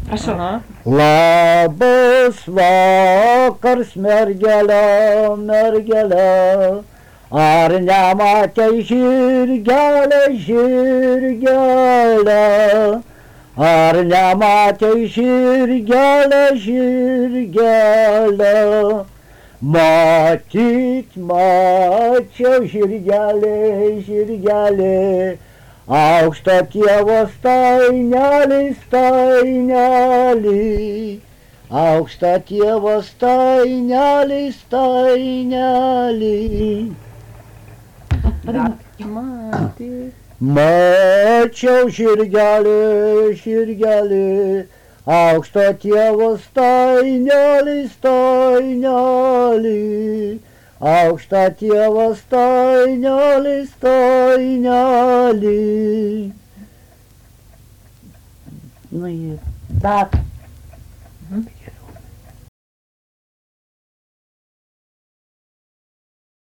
Prašau. Labas vakars, mergelė, mergelė, ar nematei žirgelę, žirgelę, ar nematei žirgelę, žirgelę, matyt, mačiau žirgelį, žirgelį, aukštą tėvo stainelį, stainelį, aukštą tėvo stainelį, stainelį. Mačiau žirgelį, žirgelį, aukštą tėvo stainelį, stainelį, aukštą tėvo stainelį, stainelį. Nu ir tak.